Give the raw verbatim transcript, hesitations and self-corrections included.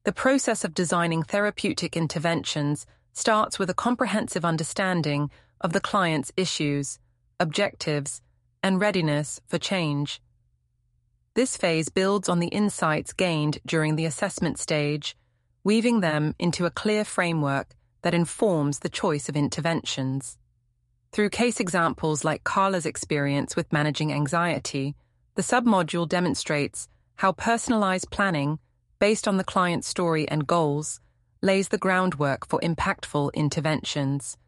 The process of designing therapeutic interventions starts with a comprehensive understanding of the client's issues, objectives, and readiness for change. This phase builds on the insights gained during the assessment stage, weaving them into a clear framework that informs the choice of interventions. Through case examples like Carla's experience with managing anxiety, the submodule demonstrates how personalized planning, based on the client's story and goals, lays the groundwork for impactful interventions.